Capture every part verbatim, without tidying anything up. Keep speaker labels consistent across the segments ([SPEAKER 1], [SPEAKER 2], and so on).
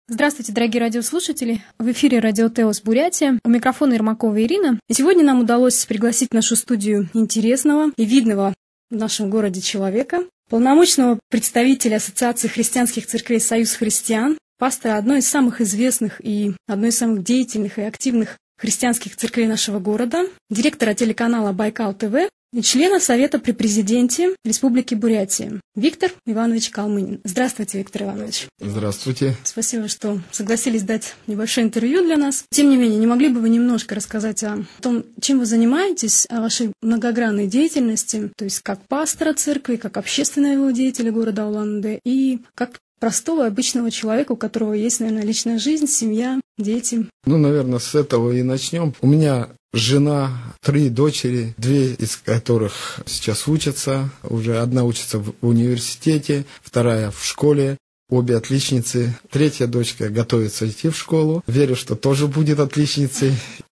[SPEAKER 1] Здравствуйте, дорогие радиослушатели! В эфире Радио Теос Бурятия. У микрофона Ермакова Ирина. И сегодня нам удалось пригласить в нашу студию интересного и видного в нашем городе человека, полномочного представителя Ассоциации христианских церквей «Союз христиан», пастора одной из самых известных и одной из самых деятельных и активных христианских церквей нашего города, директора телеканала Байкал ТВ и члена Совета при президенте Республики Бурятия Виктор Иванович Калмынин. Здравствуйте, Виктор Иванович.
[SPEAKER 2] Здравствуйте.
[SPEAKER 1] Спасибо, что согласились дать небольшое интервью для нас. Тем не менее, не могли бы вы немножко рассказать о том, чем вы занимаетесь, о вашей многогранной деятельности, то есть как пастора церкви, как общественного деятеля города Улан-Удэ и как простого обычного человека, у которого есть, наверное, личная жизнь, семья, дети?
[SPEAKER 2] Ну, наверное, с этого и начнем. У меня жена, три дочери, две из которых сейчас учатся. Уже одна учится в университете, вторая в школе. Обе отличницы. Третья дочка готовится идти в школу. Верю, что тоже будет отличницей.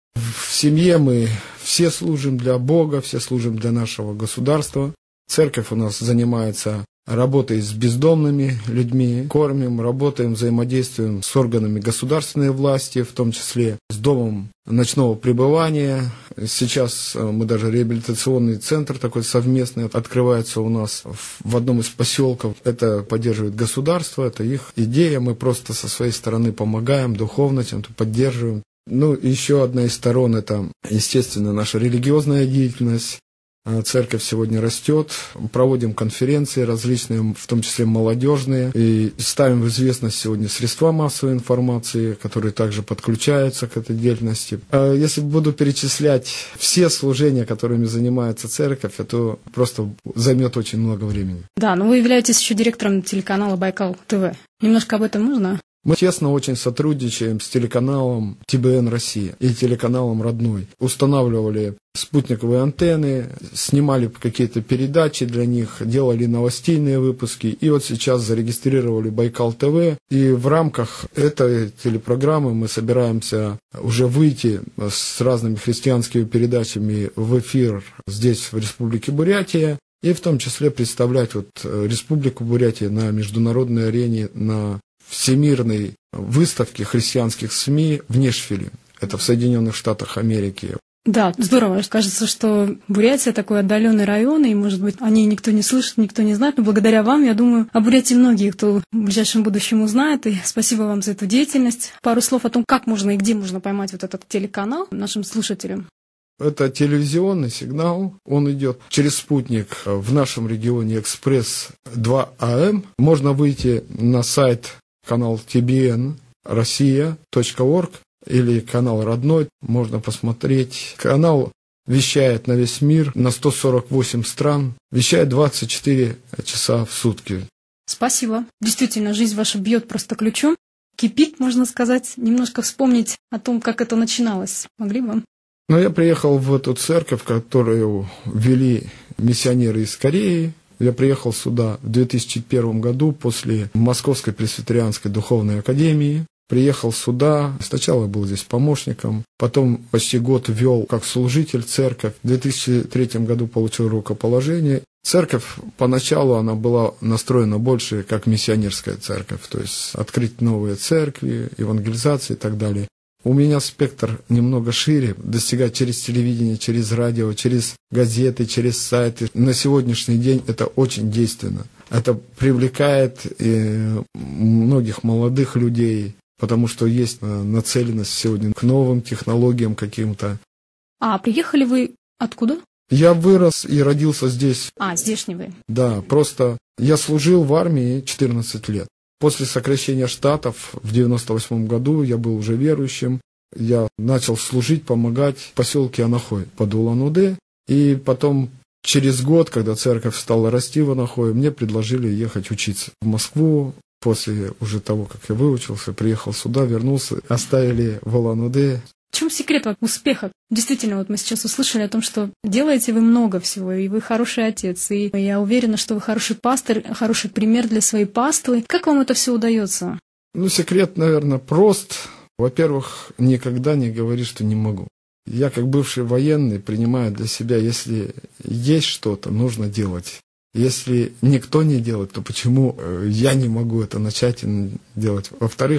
[SPEAKER 2] В семье мы все служим для Бога, все служим для нашего государства. Церковь у нас занимается работой с бездомными людьми, кормим, работаем, взаимодействуем с органами государственной власти, в том числе с домом ночного пребывания. Сейчас мы даже реабилитационный центр такой совместный открывается у нас в одном из поселков. Это поддерживает государство, это их идея. Мы просто со своей стороны помогаем духовно, чем-то поддерживаем. Ну, еще одна из сторон – это, естественно, наша религиозная деятельность. Церковь сегодня растет, проводим конференции различные, в том числе молодежные, и ставим в известность сегодня средства массовой информации, которые также подключаются к этой деятельности. Если буду перечислять все служения, которыми занимается церковь, это просто займет очень много времени.
[SPEAKER 1] Да, но вы являетесь еще директором телеканала Байкал ТВ. Немножко об этом можно?
[SPEAKER 2] Мы тесно очень сотрудничаем с телеканалом Тэ Бэ Эн Россия и телеканалом Родной. Устанавливали спутниковые антенны, снимали какие-то передачи для них, делали новостейные выпуски. И вот сейчас зарегистрировали Байкал ТВ. И в рамках этой телепрограммы мы собираемся уже выйти с разными христианскими передачами в эфир здесь, в Республике Бурятия. И в том числе представлять вот Республику Бурятия на международной арене, на всемирной выставке христианских СМИ в Нэшвилле. Это в Соединенных Штатах Америки.
[SPEAKER 1] Да, здорово. Кажется, что Бурятия такой отдаленный район, и, может быть, о ней никто не слышит, никто не знает. Но благодаря вам, я думаю, о Бурятии многие, кто в ближайшем будущем узнает. И спасибо вам за эту деятельность. Пару слов о том, как можно и где можно поймать вот этот телеканал нашим слушателям.
[SPEAKER 2] Это телевизионный сигнал, он идет через спутник в нашем регионе Экспресс два А Эм. Можно выйти на сайт канал Тэ Бэ Эн Россия точка орг или канал Родной, можно посмотреть. Канал вещает на весь мир, на сто сорок восемь стран, вещает двадцать четыре часа в сутки.
[SPEAKER 1] Спасибо. Действительно, жизнь ваша бьет просто ключом, кипит, можно сказать. Немножко вспомнить о том, как это начиналось. Могли бы?
[SPEAKER 2] Но я приехал в эту церковь, которую вели миссионеры из Кореи. Я приехал сюда в две тысячи первом году после Московской Пресвитерианской Духовной Академии. Приехал сюда, сначала был здесь помощником, потом почти год вел как служитель церковь. В две тысячи третьем году получил рукоположение. Церковь поначалу она была настроена больше как миссионерская церковь, то есть открыть новые церкви, евангелизации и так далее. У меня спектр немного шире, достигать через телевидение, через радио, через газеты, через сайты. На сегодняшний день это очень действенно. Это привлекает и многих молодых людей, потому что есть нацеленность сегодня к новым технологиям каким-то.
[SPEAKER 1] А приехали вы откуда?
[SPEAKER 2] Я вырос и родился здесь.
[SPEAKER 1] А, здешний вы?
[SPEAKER 2] Да, просто я служил в армии четырнадцать лет. После сокращения штатов в девяносто восьмом году я был уже верующим. Я начал служить, помогать в поселке Анахой под Улан-Удэ. И потом, через год, когда церковь стала расти в Анахое, мне предложили ехать учиться в Москву. После уже того, как я выучился, приехал сюда, вернулся, оставили в Улан-Удэ.
[SPEAKER 1] В чем секрет успеха? Действительно, вот мы сейчас услышали о том, что делаете вы много всего, и вы хороший отец, и я уверена, что вы хороший пастор, хороший пример для своей паствы. Как вам это все удается?
[SPEAKER 2] Ну, секрет, наверное, прост. Во-первых, никогда не говори, что не могу. Я, как бывший военный, принимаю для себя, если есть что-то, нужно делать. Если никто не делает, то почему я не могу это начать и делать? Во-вторых,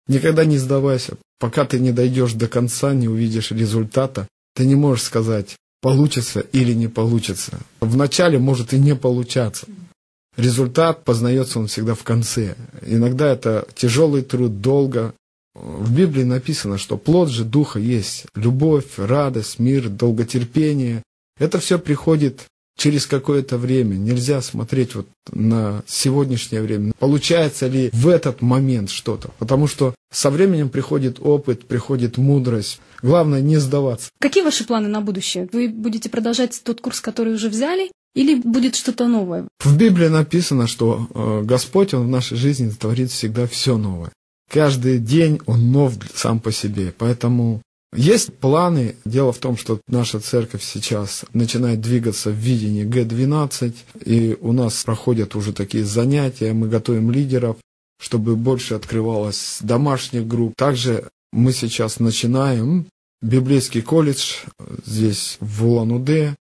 [SPEAKER 2] Никогда не сдавайся. Пока ты не дойдешь до конца, не увидишь результата, ты не можешь сказать, получится или не получится. Вначале может и не получаться. Результат познается он всегда в конце. Иногда это тяжелый труд, долго. В Библии написано, что плод же Духа есть любовь, радость, мир, долготерпение. Это все приходит через какое-то время. Нельзя смотреть вот на сегодняшнее время. Получается ли в этот момент что-то? Потому что со временем приходит опыт, приходит мудрость. Главное не сдаваться.
[SPEAKER 1] Какие ваши планы на будущее? Вы будете продолжать тот курс, который уже взяли? Или будет что-то новое?
[SPEAKER 2] В Библии написано, что э, Господь, Он в нашей жизни творит всегда все новое. Каждый день Он нов сам по себе. Поэтому есть планы. Дело в том, что наша церковь сейчас начинает двигаться в видении Г двенадцать. И у нас проходят уже такие занятия. Мы готовим лидеров, чтобы больше открывалось домашних групп. Также мы сейчас начинаем библейский колледж здесь в Улан-Удэ.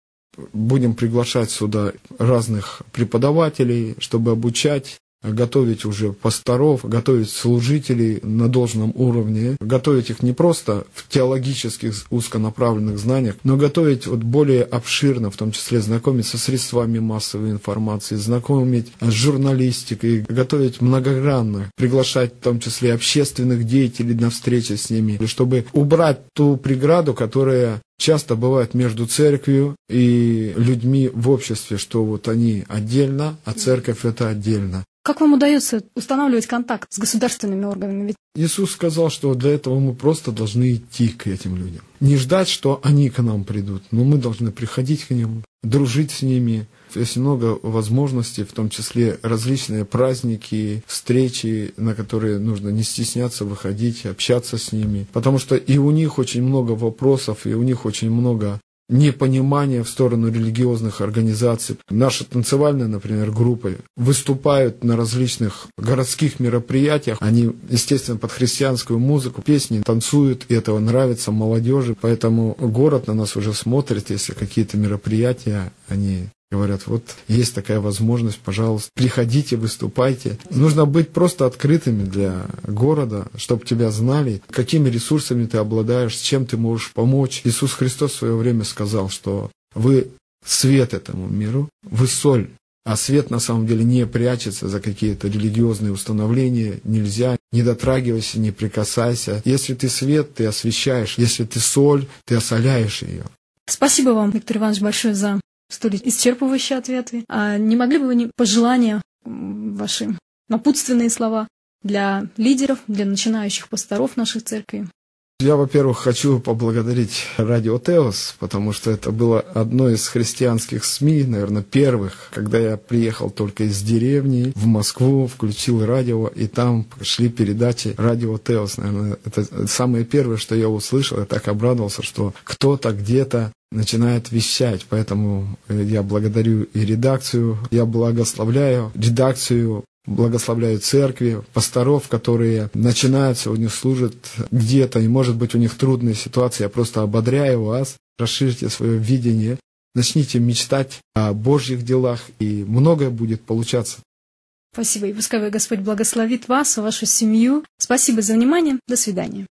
[SPEAKER 2] Будем приглашать сюда разных преподавателей, чтобы обучать, готовить уже пасторов, готовить служителей на должном уровне, готовить их не просто в теологических узконаправленных знаниях, но готовить вот более обширно, в том числе знакомить со средствами массовой информации, знакомить с журналистикой, готовить многогранно, приглашать в том числе общественных деятелей на встречи с ними, чтобы убрать ту преграду, которая часто бывает между церковью и людьми в обществе, что вот они отдельно, а церковь это отдельно.
[SPEAKER 1] Как вам удается устанавливать контакт с государственными органами? Ведь
[SPEAKER 2] Иисус сказал, что для этого мы просто должны идти к этим людям. Не ждать, что они к нам придут, но мы должны приходить к ним, дружить с ними. Есть много возможностей, в том числе различные праздники, встречи, на которые нужно не стесняться выходить, общаться с ними. Потому что и у них очень много вопросов, и у них очень много непонимания в сторону религиозных организаций. Наши танцевальные, например, группы выступают на различных городских мероприятиях. Они, естественно, под христианскую музыку, песни танцуют, и это нравится молодежи. Поэтому город на нас уже смотрит, если какие-то мероприятия, они говорят, вот есть такая возможность, пожалуйста, приходите, выступайте. Нужно быть просто открытыми для города, чтобы тебя знали, какими ресурсами ты обладаешь, чем ты можешь помочь. Иисус Христос в свое время сказал, что вы свет этому миру, вы соль. А свет на самом деле не прячется за какие-то религиозные установления. Нельзя, не дотрагивайся, не прикасайся. Если ты свет, ты освещаешь. Если ты соль, ты осоляешь ее.
[SPEAKER 1] Спасибо вам, Виктор Иванович, большое за столь исчерпывающие ответы. А не могли бы вы пожелания, ваши напутственные слова для лидеров, для начинающих пасторов наших церквей?
[SPEAKER 2] Я, во-первых, хочу поблагодарить Радио Теос, потому что это было одно из христианских СМИ, наверное, первых, когда я приехал только из деревни в Москву, включил радио, и там шли передачи Радио Теос. Наверное, это самое первое, что я услышал. Я так обрадовался, что кто-то где-то начинает вещать. Поэтому я благодарю и редакцию, я благословляю редакцию, благословляю церкви, пасторов, которые начинают сегодня служат где-то, и, может быть, у них трудные ситуации. Я просто ободряю вас, расширьте свое видение, начните мечтать о Божьих делах, и многое будет получаться.
[SPEAKER 1] Спасибо, и пускай Господь благословит вас, вашу семью. Спасибо за внимание. До свидания.